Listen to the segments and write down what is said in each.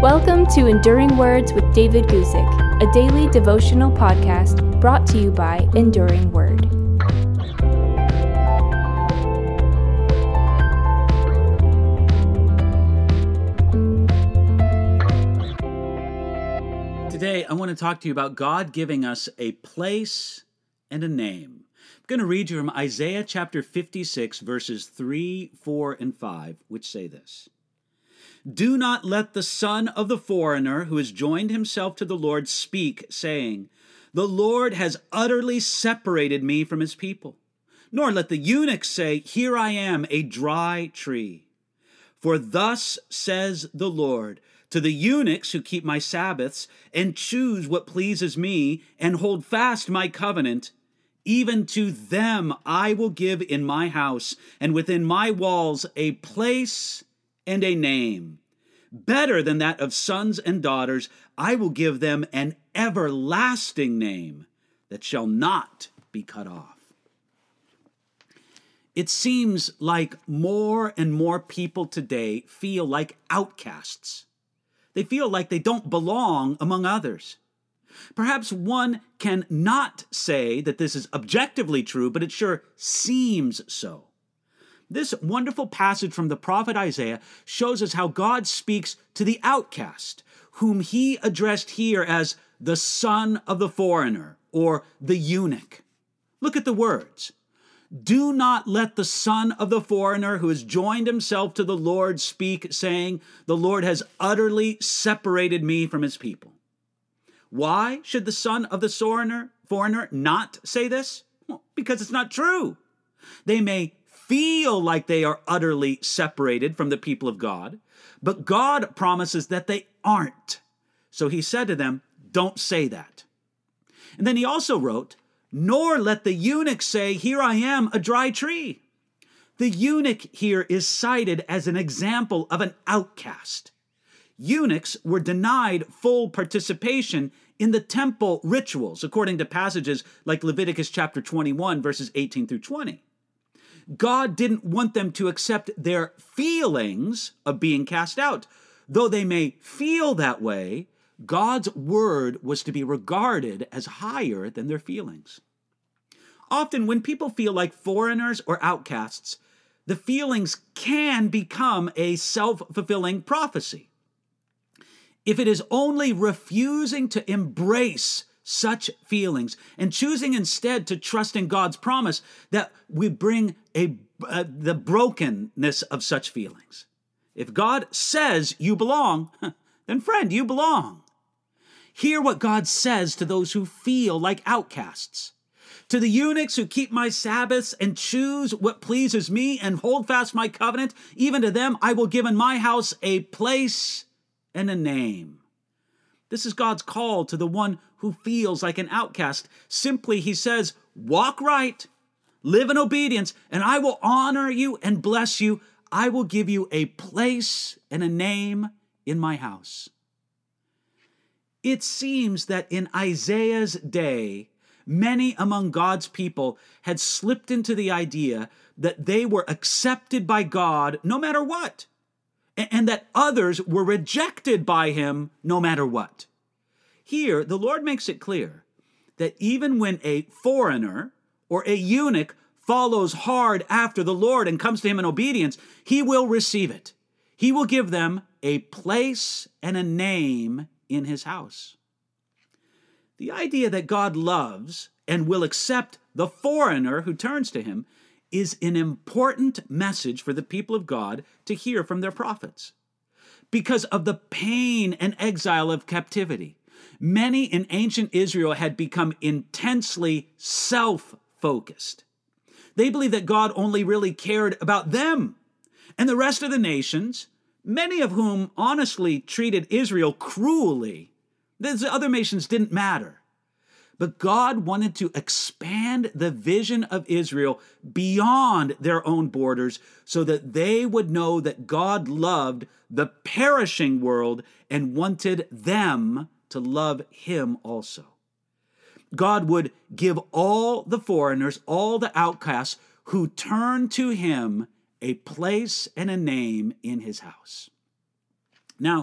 Welcome to Enduring Words with David Guzik, a daily devotional podcast brought to you by Enduring Word. Today, I want to talk to you about God giving us a place and a name. I'm going to read you from Isaiah chapter 56, verses 3, 4, and 5, which say this. Do not let the son of the foreigner who has joined himself to the Lord speak, saying, The Lord has utterly separated me from his people. Nor let the eunuch say, Here I am, a dry tree. For thus says the Lord, to the eunuchs who keep my Sabbaths, and choose what pleases me, and hold fast my covenant, even to them I will give in my house, and within my walls a place and a name. Better than that of sons and daughters, I will give them an everlasting name that shall not be cut off. It seems like more and more people today feel like outcasts. They feel like they don't belong among others. Perhaps one can not say that this is objectively true, but it sure seems so. This wonderful passage from the prophet Isaiah shows us how God speaks to the outcast, whom he addressed here as the son of the foreigner, or the eunuch. Look at the words. Do not let the son of the foreigner who has joined himself to the Lord speak, saying, The Lord has utterly separated me from his people. Why should the son of the foreigner not say this? Well, because it's not true. They may feel like they are utterly separated from the people of God, but God promises that they aren't. So he said to them, don't say that. And then he also wrote, nor let the eunuch say, Here I am, a dry tree. The eunuch here is cited as an example of an outcast. Eunuchs were denied full participation in the temple rituals, according to passages like Leviticus chapter 21, verses 18 through 20. God didn't want them to accept their feelings of being cast out. Though they may feel that way, God's word was to be regarded as higher than their feelings. Often when people feel like foreigners or outcasts, the feelings can become a self-fulfilling prophecy. If it is only refusing to embrace such feelings and choosing instead to trust in God's promise, that we bring the brokenness of such feelings. If God says you belong, then friend, you belong. Hear what God says to those who feel like outcasts. To the eunuchs who keep my Sabbaths and choose what pleases me and hold fast my covenant, even to them I will give in my house a place and a name. This is God's call to the one who feels like an outcast. Simply, he says, walk right, live in obedience, and I will honor you and bless you. I will give you a place and a name in my house. It seems that in Isaiah's day, many among God's people had slipped into the idea that they were accepted by God no matter what, and that others were rejected by him no matter what. Here, the Lord makes it clear that even when a foreigner or a eunuch follows hard after the Lord and comes to him in obedience, he will receive it. He will give them a place and a name in his house. The idea that God loves and will accept the foreigner who turns to him is an important message for the people of God to hear from their prophets. Because of the pain and exile of captivity, many in ancient Israel had become intensely self-focused. They believed that God only really cared about them, and the rest of the nations, many of whom honestly treated Israel cruelly, the other nations didn't matter. But God wanted to expand the vision of Israel beyond their own borders so that they would know that God loved the perishing world and wanted them to love him also. God would give all the foreigners, all the outcasts who turn to him, a place and a name in his house. Now,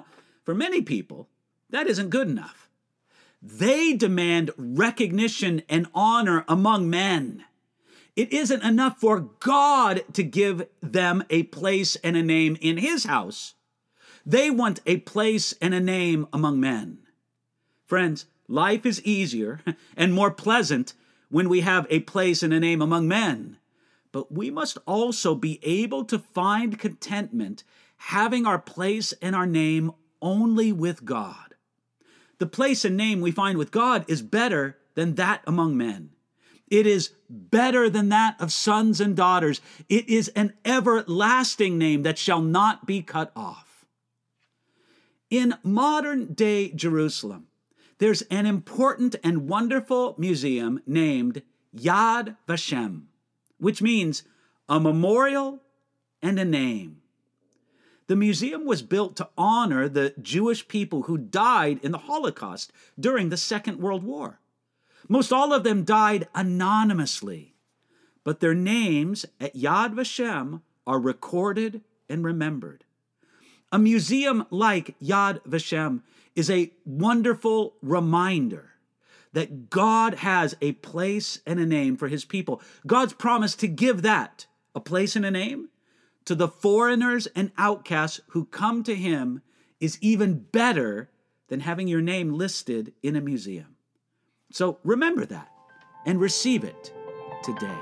For many people, that isn't good enough. They demand recognition and honor among men. It isn't enough for God to give them a place and a name in His house. They want a place and a name among men. Friends, life is easier and more pleasant when we have a place and a name among men. But we must also be able to find contentment having our place and our name only with God. The place and name we find with God is better than that among men. It is better than that of sons and daughters. It is an everlasting name that shall not be cut off. In modern-day Jerusalem, there's an important and wonderful museum named Yad Vashem, which means a memorial and a name. The museum was built to honor the Jewish people who died in the Holocaust during the Second World War. Most all of them died anonymously, but their names at Yad Vashem are recorded and remembered. A museum like Yad Vashem is a wonderful reminder that God has a place and a name for His people. God's promise to give that, a place and a name, to the foreigners and outcasts who come to Him is even better than having your name listed in a museum. So remember that and receive it today.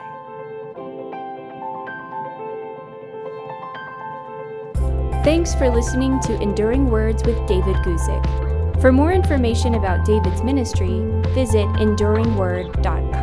Thanks for listening to Enduring Words with David Guzik. For more information about David's ministry, visit enduringword.com.